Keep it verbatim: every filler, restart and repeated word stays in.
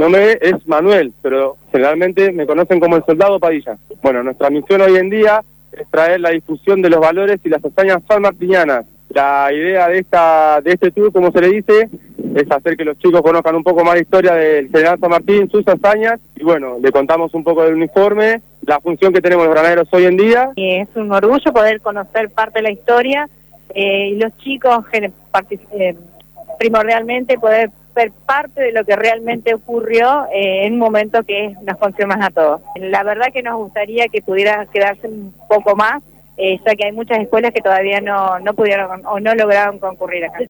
nombre es Manuel, pero generalmente me conocen como el Soldado Padilla. Bueno, nuestra misión hoy en día es traer la difusión de los valores y las hazañas sanmartinianas. La idea de esta de este tour, como se le dice, es hacer que los chicos conozcan un poco más la historia del General San Martín, sus hazañas, y bueno, le contamos un poco del uniforme, la función que tenemos los granaderos hoy en día. Y es un orgullo poder conocer parte de la historia, eh, y los chicos eh, primordialmente poder ser parte de lo que realmente ocurrió eh, en un momento que nos concierne más a todos. La verdad que nos gustaría que pudiera quedarse un poco más, eh, ya que hay muchas escuelas que todavía no, no pudieron o no lograron concurrir acá.